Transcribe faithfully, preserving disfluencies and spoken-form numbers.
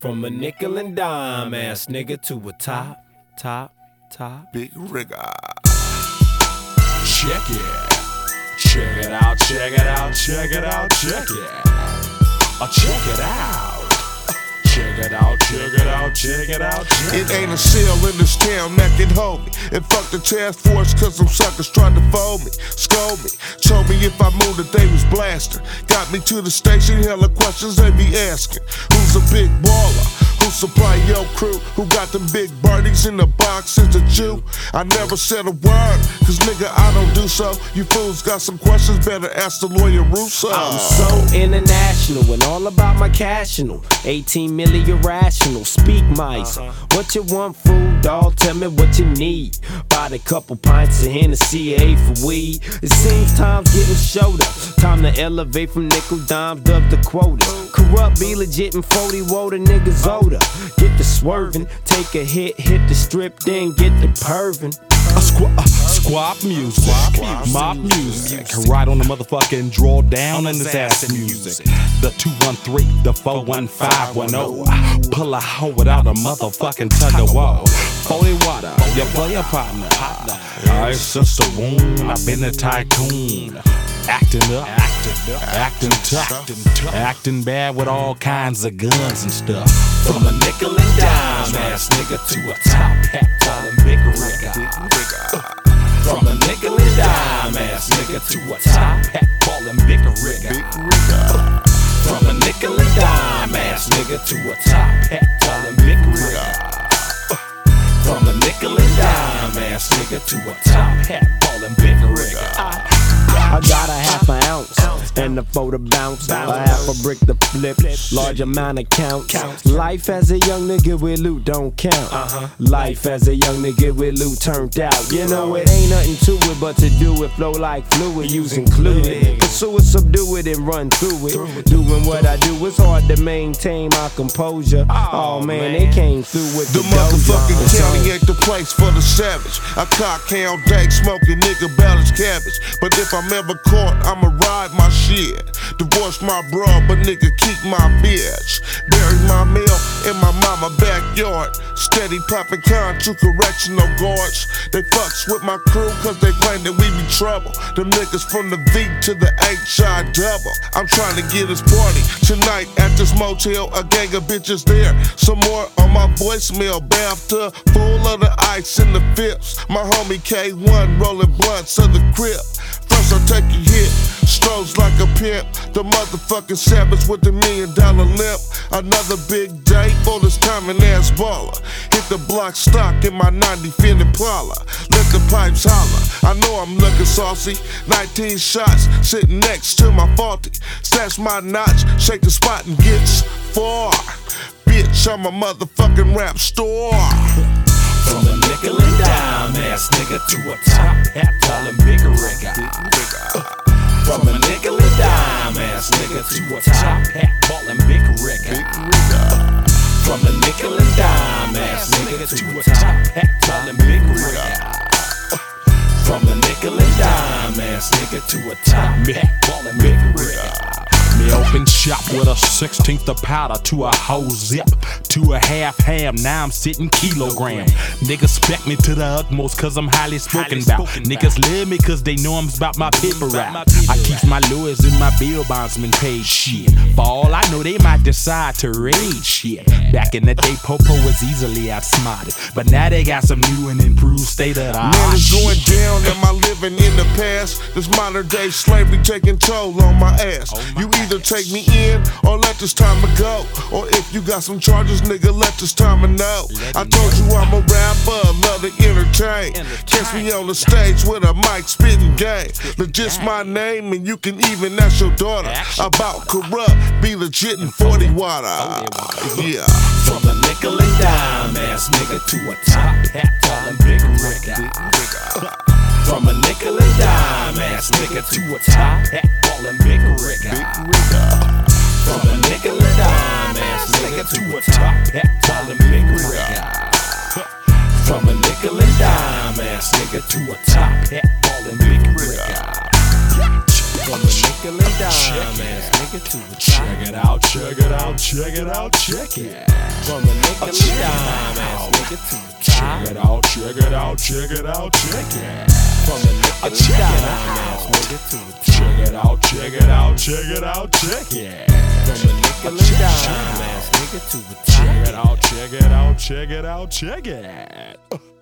From a nickel and dime ass nigga to a top, top, top big rigger. Check it. Check it out, check it out, check it out, check it. Uh, check it out. Check it out, check it out, check it out, check it out. It ain't a cell in this town that can hold me. And fuck the task force, cause some suckers tried to fold me, scold me. Told me if I moved that they was blasting. Got me to the station, hella questions they be asking. Who's a big baller? Who supply your crew? Who got them big birdies in the box? Is a Jew? I never said a word, cause nigga I don't do so. You fools got some questions, better ask the lawyer Russo. I'm so international and all about my cashinal. eighteen million irrational, speak mice. Uh-huh. What you want, fool, dawg? Tell me what you need. Bought a couple pints of Hennessy, A for weed. It seems time's getting shorter. Time to elevate from nickel dimes up to quotas. Corrupt, be legit, and forty water niggas older. Get the swerving, take a hit, hit the strip, then get the pervin'. A squ uh, squab music, squab mob music, music. Right on the motherfucking draw down in this ass music. The two one three, the four one five one oh. Pull a hoe without a motherfucking tug of war. forty water, your player partner. I sister wound, I've been a tycoon. Acting up, acting up, acting tough, acting bad with all kinds of guns and stuff. From a nickel and dime ass nigga to a top hat, tall and big rigger. From a nickel and dime ass nigga to a top hat, tall and big rigger. From a nickel and dime ass nigga to a top hat, tall and big rigger. From a nickel and dime ass nigga to a top hat, tall and big rigger. I got a half an ounce and a photo bounce, a half a brick to flip, large amount of counts. Life as a young nigga with loot don't count. Life as a young nigga with loot turned out. You know it ain't nothing to it but to do it, flow like fluid, use included. Pursue it, subdue it, and run through it. Doing what I do, it's hard to maintain my composure. Oh man, they came through with the, the motherfucking county ain't the place for the savage. I cock all day, smoking nigga balance cabbage. But if I'm ever caught, I'ma ride my shit. Divorce my bro, but nigga keep my bitch. Bury my meal in my mama backyard. Steady popping con to correctional guards. They fucks with my crew cause they claim that we be trouble. Them niggas from the V to the H I double. I'm trying to get this party tonight at this motel. A gang of bitches there. Some more on my voicemail. Bathtub full of the ice in the fifths. My homie K one rolling blunts of the crib. First I take a hit, strolls like a pimp. The motherfucking savage with the million dollar limp. Another big day for this common ass baller. Hit the block stock in my ninety Finn Impala. Let the pipes holler, I know I'm looking saucy. nineteen shots sitting next to my faulty. Stash my notch, shake the spot and gets far. Bitch, I'm a motherfucking rap star. From a nickel and dime ass nigga to a top hat, tall and big rigger. From a nickel and dime ass nigga to a top hat, tall and big rigger. From a nickel and dime ass nigga to a top hat, tall and big rigger. From a nickel and dime ass nigga to a top hat, tall and big rigger. Me open shop with a sixteenth of powder to a whole zip, to a half ham, now I'm sitting kilogram. Niggas spec me to the utmost cause I'm highly spoken about. Niggas live me cause they know I'm about my paper route. I keep my lawyers and my bill bondsmen paid shit. For all I know they might decide to raid shit. Back in the day Popo was easily outsmarted, but now they got some new and improved state of the art. Man, it's going down, am I living in the past? This modern day slavery taking toll on my ass. You either take me in or let this time go. Or if you got some charges, nigga, let this time know. I told you I'm a rapper, love to entertain. Catch me on the stage with a mic spitting game. Legit's my name and you can even ask your daughter about corrupt, be legit in forty water. Yeah. From a nickel and dime ass nigga to a top hat, tall and big rigger. From a nickel and dime ass nigga to a top hat, tall and big rigger. From a nickel and dime ass nigga to a top hat, tall and big rigger. From a nickel and dime ass nigga to a top hat, tall and big rigger. From a nickel and dime ass nigga to a top. Check it out, check it out, check it out, check it. From a nickel and dime ass nigga to a top. Check it out, check it out, check it out, check it. From a nickel and dime ass nigga to a top. Check it out, check it out, check it out, check it. From a nickel and dime ass nigga to a top. Check it out, check it out, check it out, check it.